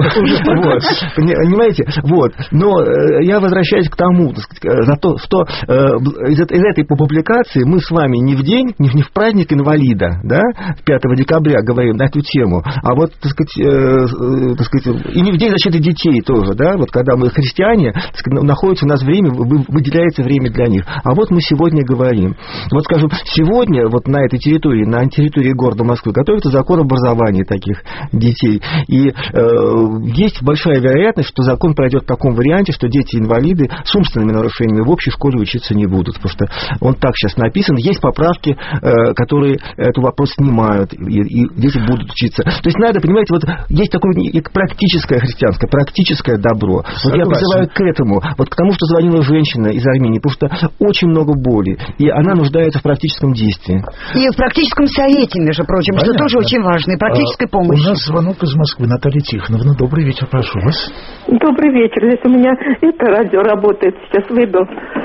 Speaker 2: Понимаете? Вот. Но я возвращаюсь к тому, за то, что из этой публикации мы с вами не в день, не в праздник инвалида, да, пятого декабря говорим на эту тему, а вот, так сказать, так сказать, и не в день защиты детей тоже, да, вот когда мы христиане, так сказать, находятся у нас время, выделяется время для них. А вот мы сегодня говорим. Вот, скажем, сегодня вот на этой территории, на территории города Москвы готовится закон об образовании таких детей. И э, есть большая вероятность, что закон пройдет в таком варианте, что дети-инвалиды с умственными нарушениями в общей школе учиться не будут. Потому что он так сейчас написан. Есть поправки, э, которые этот вопрос снимают, и, и дети будут учиться. То есть надо, понимаете, вот есть такое практическое христианское, практическое добро. Вот я призываю к этому, вот к тому, что звонила женщина из Армении, потому что очень много боли, и она нуждается в практическом действии.
Speaker 3: И в практическом совете, между прочим, понятно, что тоже очень важно, и практической а, помощи.
Speaker 1: У нас звонок из Москвы. Наталья Тихоновна, добрый вечер, прошу вас.
Speaker 12: Добрый вечер. Здесь у меня это радио работает, сейчас выбил.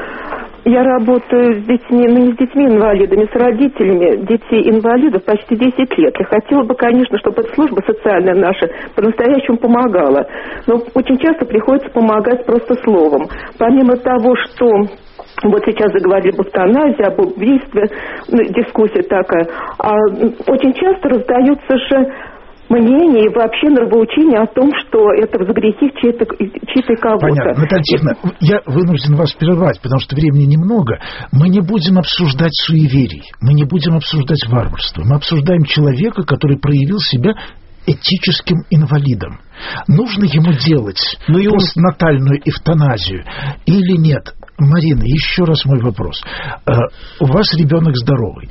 Speaker 12: Я работаю с детьми, ну не с детьми-инвалидами, с родителями детей-инвалидов почти десять лет. Я хотела бы, конечно, чтобы эта служба социальная наша по-настоящему помогала. Но очень часто приходится помогать просто словом. Помимо того, что вот сейчас заговорили об эвтаназии, об убийстве, ну, дискуссия такая, а очень часто раздаются же мнение и вообще нравоучение о том, что это за грехи чьи-то, чьи-то кого-то.
Speaker 1: Понятно. Наталья Тихоновна, я вынужден вас прервать, потому что времени немного. Мы не будем обсуждать суеверий, мы не будем обсуждать варварство. Мы обсуждаем человека, который проявил себя этическим инвалидом. Нужно ему делать ну, и постнатальную эвтаназию или нет? Марина, еще раз мой вопрос. У вас ребенок здоровый.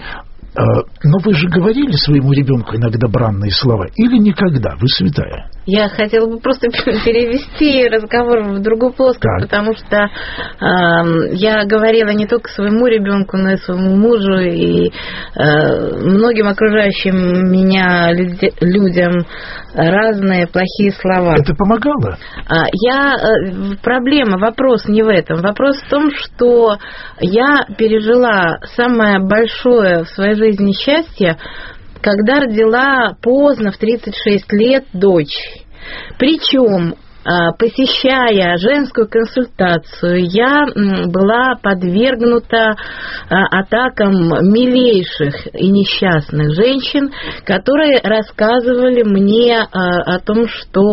Speaker 1: Но вы же говорили своему ребенку иногда бранные слова или никогда? Вы святая.
Speaker 5: Я хотела бы просто перевести разговор в другую плоскость, так. потому что э, я говорила не только своему ребенку, но и своему мужу и э, многим окружающим меня люди, людям разные плохие слова.
Speaker 1: Это помогало?
Speaker 5: Я, э, проблема, вопрос не в этом. Вопрос в том, что я пережила самое большое в своей жизни счастье, когда родила поздно, в тридцать шесть лет, дочь. Причем, посещая женскую консультацию, я была подвергнута атакам милейших и несчастных женщин, которые рассказывали мне о том,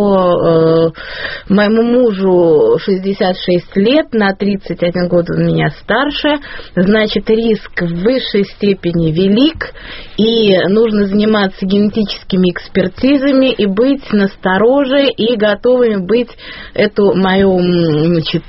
Speaker 5: что моему мужу шестьдесят шесть лет, на тридцать один год он меня старше, значит, риск в высшей степени велик, и нужно заниматься генетическими экспертизами и быть настороже и готовыми быть эту мою, значит,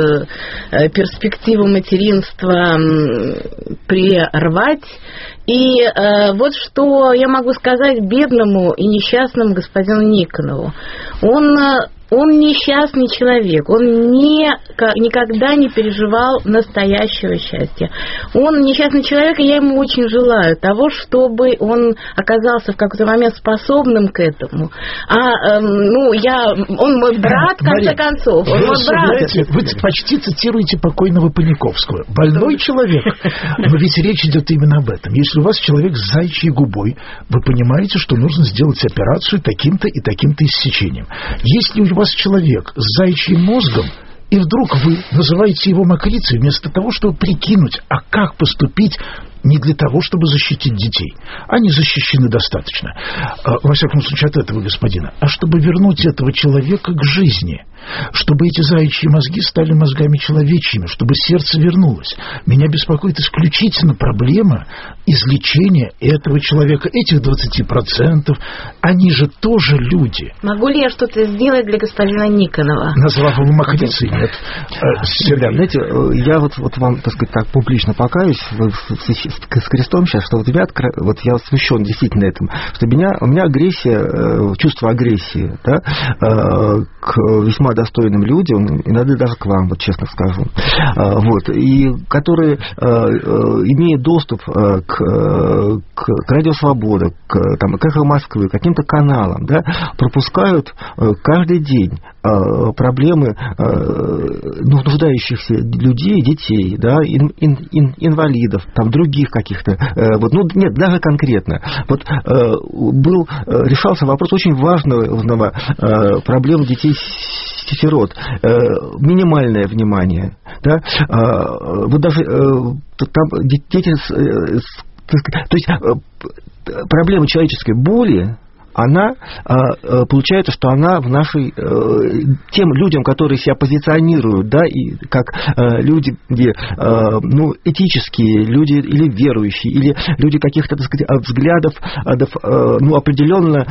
Speaker 5: перспективу материнства прервать. И э, вот что я могу сказать бедному и несчастному господину Никонову. Он... Он несчастный человек, он не, никогда не переживал настоящего счастья. Он несчастный человек, и я ему очень желаю того, чтобы он оказался в какой-то момент способным к этому. А, э, ну, я, он мой брат, в конце концов. Он
Speaker 1: вы,
Speaker 5: мой брат.
Speaker 1: Вы почти цитируете покойного Паниковского. Больной человек. Но ведь речь идет именно об этом. Если у вас человек с заячьей губой, вы понимаете, что нужно сделать операцию таким-то и таким-то иссечением. Если у вас человек с заячьим мозгом, И вдруг вы называете его мокрицей вместо того, чтобы прикинуть, а как поступить не для того, чтобы защитить детей. Они защищены достаточно, во всяком случае, от этого господина, а чтобы вернуть этого человека к жизни, чтобы эти заячьи мозги стали мозгами человечьими, чтобы сердце вернулось. Меня беспокоит исключительно проблема излечения этого человека, этих двадцати процентов. Они же тоже люди.
Speaker 5: Могу ли я что-то сделать для господина Никонова?
Speaker 1: Назвав его мокрицей, нет.
Speaker 2: Да, знаете, я вот, вот вам, так сказать, так публично покаюсь с крестом сейчас, что вот, меня, вот я смущен действительно этим, что меня, у меня агрессия, чувство агрессии, да, к весьма достойным людям, иногда даже к вам, вот честно скажу, вот, и которые имеют доступ к, к, к Радио Свобода, к, там, к Эхо Москвы, к каким-то каналам, да, пропускают каждый день проблемы нуждающихся людей, детей, да, ин, ин, ин, инвалидов, там, других каких-то, вот, ну, нет, даже конкретно. Вот был, решался вопрос очень важного проблемы детей-сирот. Минимальное внимание, да, вот даже там дети, то есть проблема человеческой боли, она, получается, что она в нашей, тем людям, которые себя позиционируют, да, и как люди, где, ну, этические, люди или верующие, или люди каких-то, так сказать, взглядов, ну, определенно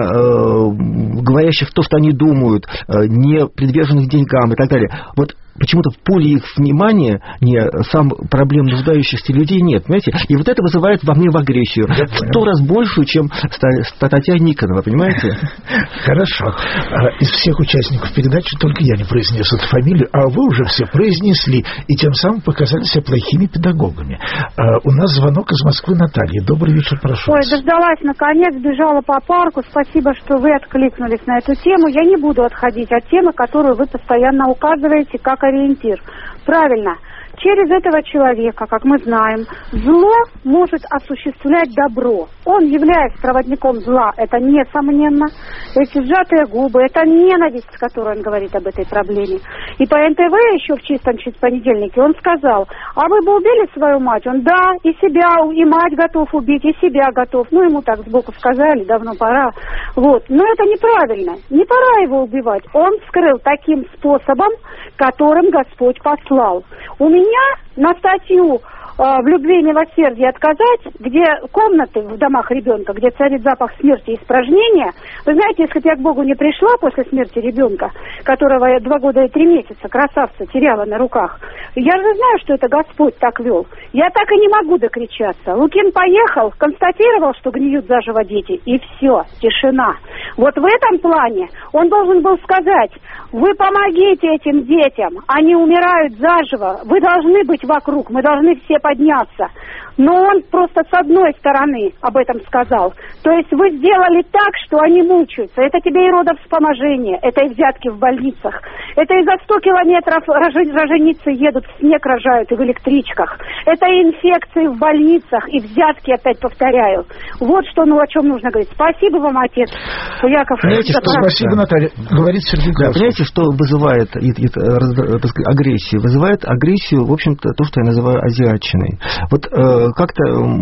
Speaker 2: на, говорящих то, что они думают, не приверженных деньгам и так далее. Вот почему-то в поле их внимания не сам проблем нуждающихся людей нет, понимаете? И вот это вызывает во мне в агрессию в сто раз большую, чем статья Никонова, понимаете?
Speaker 1: Хорошо. Из всех участников передачи только я не произнес эту фамилию, а вы уже все произнесли, и тем самым показали себя плохими педагогами. У нас звонок из Москвы Наталья. Добрый вечер, прошу.
Speaker 13: Ой, дождалась, наконец, бежала по парку. Спасибо, что вы откликнулись на эту тему. Я не буду отходить от темы, которую вы постоянно указываете, как ориентир. Правильно. Через этого человека, как мы знаем, зло может осуществлять добро. Он является проводником зла, это несомненно. Эти сжатые губы, это ненависть, с которой он говорит об этой проблеме. И по эн тэ вэ еще в чистом чуть понедельнике он сказал: а вы бы убили свою мать? Он: да, и себя, и мать готов убить, и себя готов. Ну, ему так сбоку сказали, давно пора. Вот. Но это неправильно. Не пора его убивать. Он вскрыл таким способом, которым Господь послал. У меня на статью в любви и милосердии отказать, где комнаты в домах ребенка, где царит запах смерти и испражнения. Вы знаете, если бы я к Богу не пришла после смерти ребенка, которого я два года и три месяца, красавца, теряла на руках, я же знаю, что это Господь так вел. Я так и не могу докричаться. Лукин поехал, констатировал, что гниют заживо дети, и все, тишина. Вот в этом плане он должен был сказать: вы помогите этим детям, они умирают заживо, вы должны быть вокруг, мы должны все подняться. Но он просто с одной стороны об этом сказал. То есть вы сделали так, что они мучаются. Это тебе и родовспоможение, это и взятки в больницах. Это и за сто километров роженицы едут, в снег рожают и в электричках. Это и инфекции в больницах, и взятки, опять повторяю. Вот что, ну, о чем нужно говорить. Спасибо вам, отец Яков.
Speaker 1: Понимаете, что, спасибо, Наталья. Говорит Сергей Глазов.
Speaker 2: Да, понимаете, что вызывает и, и, так сказать, агрессию? Вызывает агрессию, в общем-то, то, что я называю азиатчиной. Вот э, как-то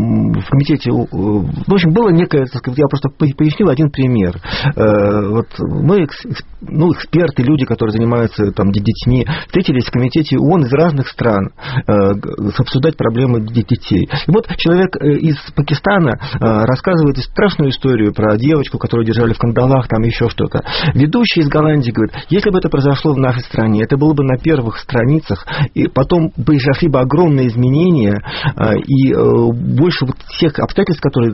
Speaker 2: в комитете, в общем, было некое, так сказать, я просто пояснил один пример. Вот мы, ну, эксперты, люди, которые занимаются там детьми, встретились в комитете ООН из разных стран обсуждать проблемы детей. И вот человек из Пакистана рассказывает страшную историю про девочку, которую держали в кандалах, там еще что-то. Ведущий из Голландии говорит: если бы это произошло в нашей стране, это было бы на первых страницах, и потом произошли бы огромные изменения, и больше вот всех обстоятельств, которые,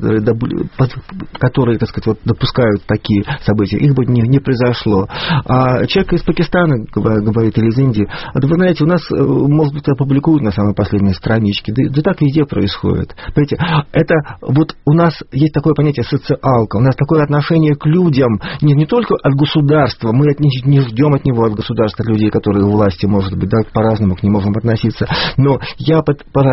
Speaker 2: которые, так сказать, вот, допускают такие события, их бы не, не произошло. А человек из Пакистана говорит, или из Индии: вы знаете, у нас, может быть, опубликуют на самой последней страничке, да, да так везде происходит. Понимаете, это вот у нас есть такое понятие социалка, у нас такое отношение к людям, не, не только от государства, мы не, не ждем от него, от государства, людей, которые у власти, может быть, да, по-разному к ним можем относиться, но я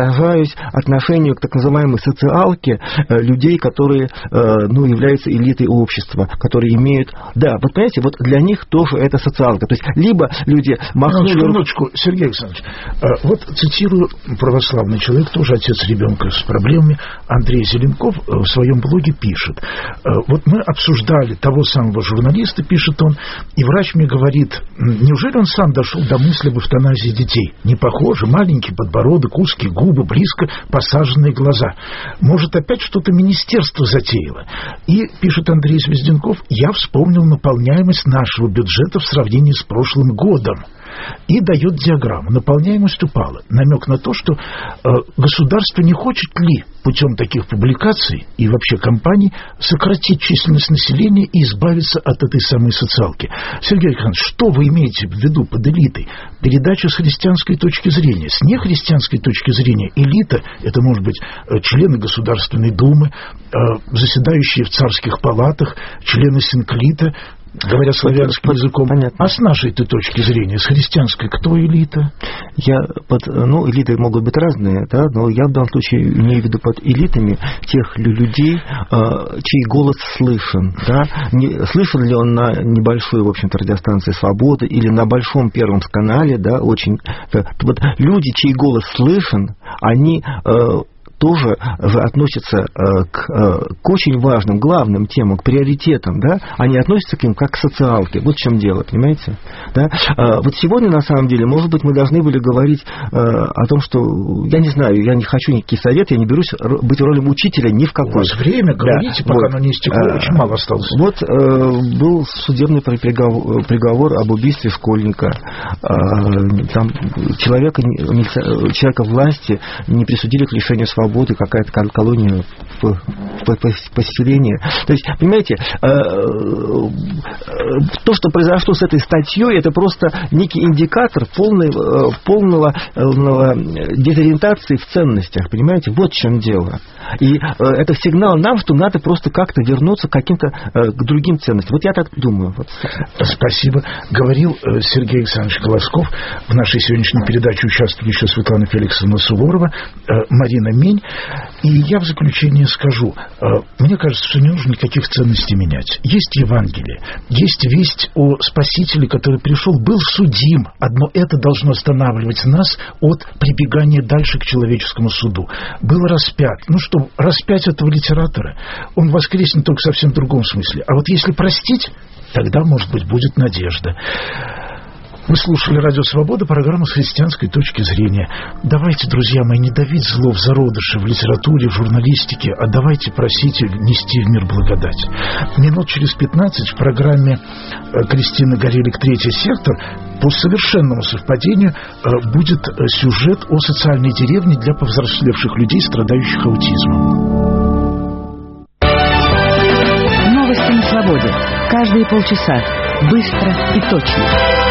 Speaker 2: поражаюсь отношению к так называемой социалке людей, которые, ну, являются элитой общества, которые имеют... Да, вот понимаете, вот для них тоже это социалка. То есть либо люди махнули...
Speaker 1: Минуточку, Сергей Александрович, вот цитирую православный человек, тоже отец ребенка с проблемами, Андрей Зеленков в своем блоге пишет. Вот мы обсуждали того самого журналиста, пишет он, и врач мне говорит, неужели он сам дошел до мысли об эвтаназии детей? Не похоже, маленький подбородок, узкие губы, близко посаженные глаза. Может, опять что-то министерство затеяло? И, пишет Андрей Звезденков, я вспомнил наполняемость нашего бюджета в сравнении с прошлым годом. И дает диаграмму. Наполняемость упала. Намек на то, что э, государство не хочет ли путем таких публикаций и вообще кампаний сократить численность населения и избавиться от этой самой социалки. Сергей Александрович, что вы имеете в виду под элитой? Передача с христианской точки зрения. С нехристианской точки зрения элита, это может быть члены Государственной Думы, э, заседающие в царских палатах, члены Синклита, говоря славянским языком. Понятно. А с нашей-то точки зрения, с христианской, кто элита?
Speaker 2: Я под, ну, элиты могут быть разные, да, но я в данном случае имею в виду под элитами тех людей, чей голос слышен. Да? Не, слышен ли он на небольшой, в общем-то, радиостанции «Свобода» или на большом Первом канале, да, очень... Вот люди, чей голос слышен, они... тоже относятся к, к очень важным, главным темам, к приоритетам, да, они относятся к ним как к социалке. Вот в чем дело, понимаете? Да? Вот сегодня, на самом деле, может быть, мы должны были говорить о том, что, я не знаю, я не хочу никакие советы, я не берусь быть в роли учителя ни в какой. У
Speaker 1: вас время, говорите, да, пока вот, оно не истекло, очень мало осталось.
Speaker 2: Вот был судебный приговор, приговор об убийстве школьника. Там человека, человека власти не присудили к лишению свободы, какая-то колония поселения. То есть, понимаете, то, что произошло с этой статьей, это просто некий индикатор полной, полного, полного дезориентации в ценностях, понимаете? Вот в чем дело. И это сигнал нам, что надо просто как-то вернуться к каким-то к другим ценностям. Вот я так думаю. Вот.
Speaker 1: Спасибо. Говорил Сергей Александрович Колосков. В нашей сегодняшней передаче участвовали еще Светлана Феликсовна Суворова, Марина Мень. И я в заключение скажу, мне кажется, что не нужно никаких ценностей менять. Есть Евангелие, есть весть о Спасителе, который пришел, был судим. Одно это должно останавливать нас от прибегания дальше к человеческому суду. Был распят. Ну что, распять этого литератора, он воскреснет только в совсем другом смысле. А вот если простить, тогда, может быть, будет надежда. Вы слушали «Радио Свобода», программу с христианской точки зрения. Давайте, друзья мои, не давить зло в зародыше, в литературе, в журналистике, а давайте просить нести в мир благодать. Минут через пятнадцать в программе Кристины Горелик «Третий сектор» по совершенному совпадению будет сюжет о социальной деревне для повзрослевших людей, страдающих аутизмом.
Speaker 4: Новости на свободе. Каждые полчаса. Быстро и точно.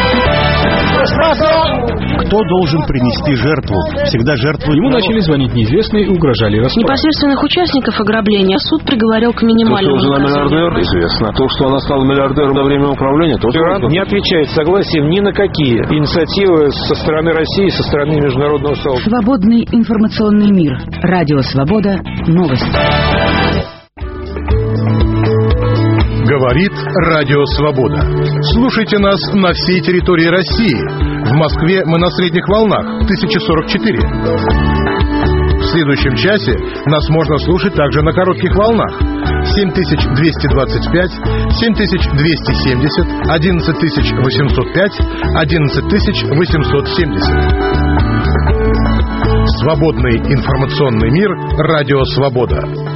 Speaker 14: Кто должен принести жертву? Всегда жертву.
Speaker 15: Ему начали звонить неизвестные и угрожали расправой.
Speaker 16: Непосредственных участников ограбления суд приговорил к минимальному.
Speaker 17: То, что она миллиардер, известно. То, что она стала миллиардером во время управления, то
Speaker 15: Иран не отвечает согласием ни на какие инициативы со стороны России, со стороны международного сообщества.
Speaker 4: Свободный информационный мир. Радио Свобода. Новости.
Speaker 14: Говорит Радио Свобода. Слушайте нас на всей территории России. В Москве мы на средних волнах тысяча сорок четыре. В следующем часе нас можно слушать также на коротких волнах семь тысяч двести двадцать пять, семь тысяч двести семьдесят, одиннадцать тысяч восемьсот пять, одиннадцать тысяч восемьсот семьдесят. Свободный информационный мир. Радио Свобода.